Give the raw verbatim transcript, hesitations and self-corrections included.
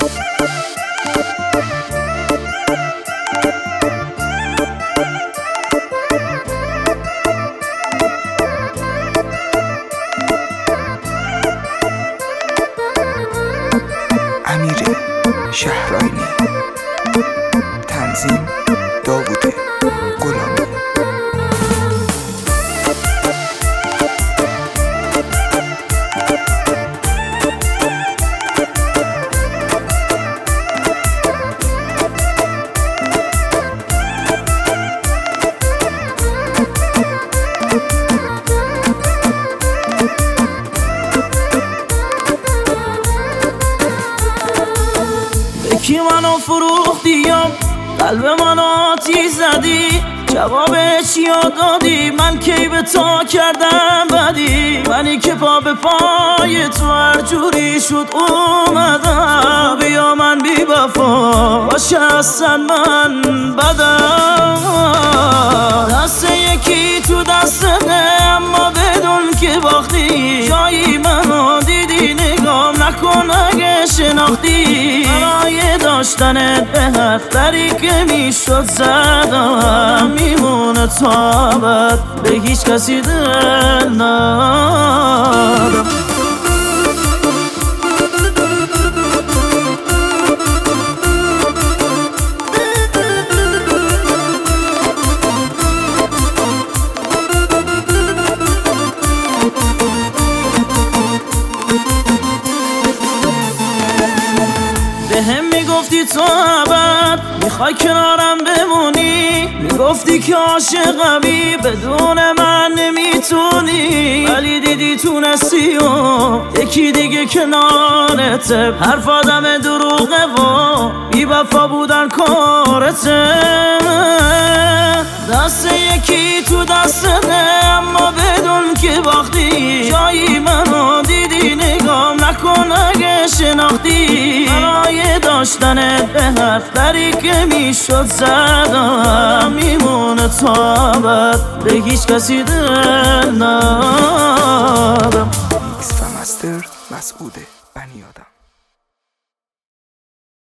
امیر شهرآینی، تنظیم داوود غلامی. کی منو فروختیم، قلب منو آتیش زدی، جواب چیا دادی؟ من کی به تا کردم بدی؟ منی که پا به پای تو هر جوری شد اومدم، بیا من بی وفا باشه اصلا من بدم. دست یکی تو دستته اما بدون که باختی، جایی منو دیدی نگام نکن اگه شناختی. برای داشتنت به هر طریقه میشد زدم، میمونه تا ابد به هیچ کسی دل ندم. بهم میگفتی تو ابد میخوای کنارم بمونی، میگفتی که عاشقمی بدون من نمیتونی، ولی دیدی تونستی و یکی دیگه کنارته. حرف آدم دروغه و بی وفا بودن کارته. دست یکی تو دستته اما بدون که باختی، جایی منو دیدی نگام نکن اگه شناختی. برای داشتنت به هر طریقه میشد زدم، میمونه تا ابد به هیچ کسی دل ندم. میکس و مستر مسعود بنیادم.